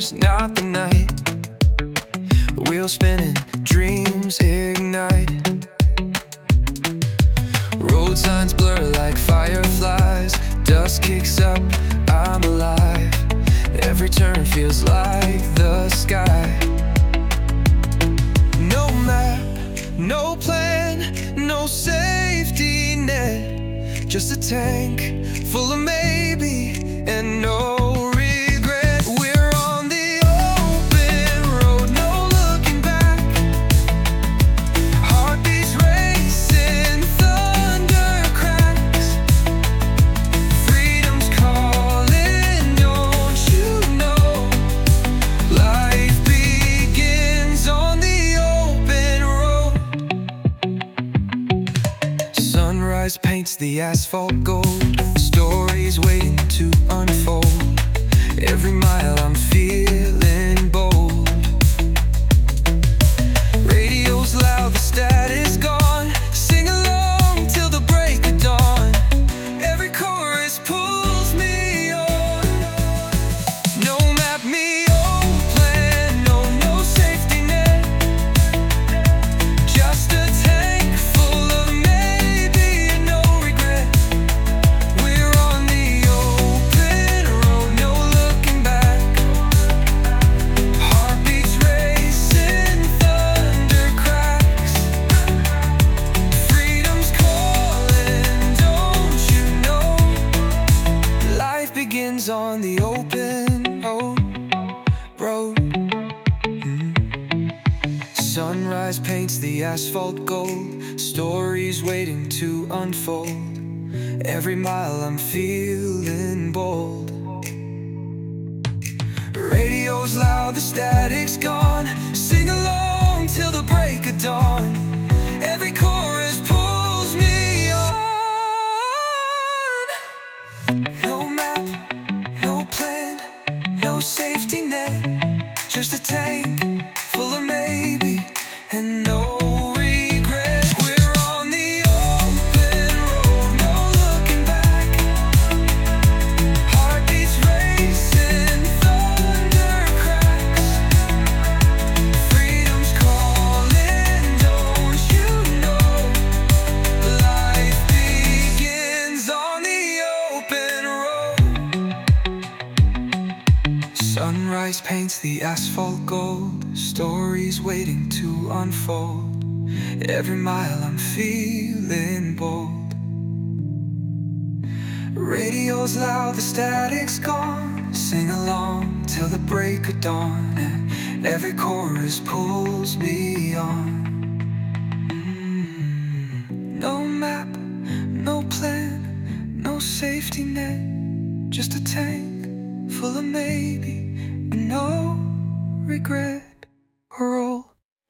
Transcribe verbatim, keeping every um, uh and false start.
hours, not the night. Wheels spinning, dreams ignite. Road signs blur like fireflies. Dust kicks up, I'm alive. Every turn feels like the sky. No map, no plan, no safety net. Just a tank full of maybe and no regret. We're on the open road, no looking back. Heartbeats racing, thunder cracks. Freedom's calling, don't you know? Life begins on the open road. Sunrise paints the asphalt gold. Stories waiting to unfold. Every mile I'm feeling bold. Radio's loud, the status gone. Sing along till the break of dawn. Every chorus pulls me on. No map, me own plan. No, no safety net. Just a tank full of maybe and no regret. We're on the open road, no looking back. Heartbeats racing, thunder cracks. Freedom's calling, don't you know? Life begins on the open road, road. Mm. Sunrise paints the asphalt gold. Stories waiting to unfold. Every mile I'm feeling bold. Radio's loud, the static's gone. Sing along till the break of dawn. Every chorus pulls me on. No map, no plan, no safety net. Just a tank full of maybe and no regret. We're on the open road, no looking back. Heartbeats racing, thunder cracks. Freedom's calling, don't you know? Life begins on the open road. Sunrise paints the asphalt gold. Stories waiting to unfold. Every mile I'm feeling bold. Radio's loud, the static's gone. Sing along till the break of dawn. And every chorus pulls me on. Mm. No map, no plan, no safety net. Just a tank full of maybe and no regret. Roll.